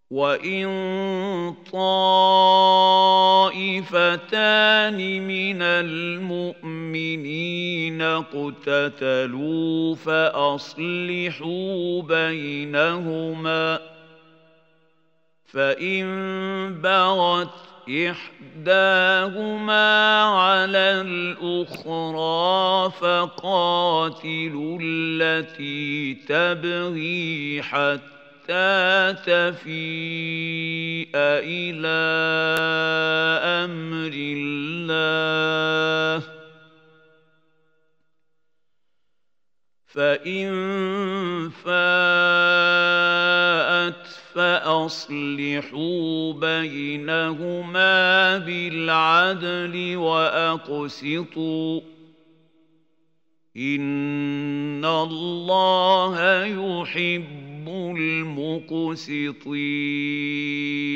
وَإِن طَائِفَتَانِ مِنَ الْمُؤْمِنِينَ اقْتَتَلُوا فَأَصْلِحُوا بَيْنَهُمَا، فَإِن بَغَتْ إِحْدَاهُمَا عَلَى الْأُخْرَىٰ فَقَاتِلُوا الَّتِي تَبْغِي حَتَّىٰ تَفِيءَ إِلَىٰ أَمْرِ اللَّهِ ۚ فَإِن فَاءَتْ فَأَصْلِحُوا بَيْنَهُمَا بِالْعَدْلِ وَأَقْسِطُوا ۖ إِنَّ اللَّهَ يُحِبُّ الْمُقْسِطِينَ.